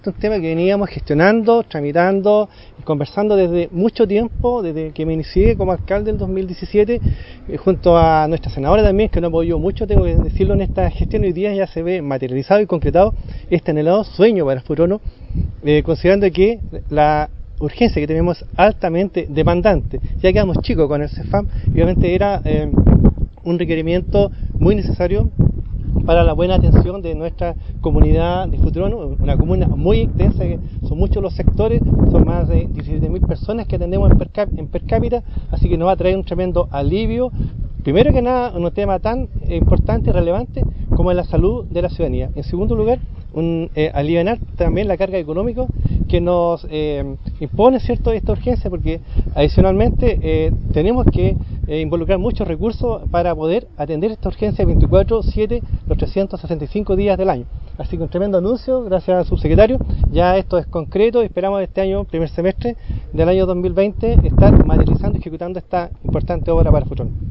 Un tema que veníamos gestionando, tramitando y conversando desde mucho tiempo, desde que me inicié como alcalde en 2017, junto a nuestra senadora también, que nos apoyó mucho, tengo que decirlo, en esta gestión. Hoy día ya se ve materializado y concretado este anhelado sueño para Futrono, considerando que la urgencia que tenemos altamente demandante, ya quedamos chicos con el CEFAM, y obviamente era un requerimiento muy necesario para la buena atención de nuestra comunidad de Futrono, una comuna muy extensa, que son muchos los sectores, son más de 17.000 personas que atendemos en per cápita, así que nos va a traer un tremendo alivio. Primero que nada, un tema tan importante y relevante como es la salud de la ciudadanía. En segundo lugar, aliviar también la carga económica que nos impone, ¿cierto?, esta urgencia, porque adicionalmente tenemos que involucrar muchos recursos para poder atender esta urgencia 24/7, los 365 días del año. Así que un tremendo anuncio, gracias al subsecretario. Ya esto es concreto y esperamos este año, primer semestre del año 2020, estar materializando y ejecutando esta importante obra para Futrono.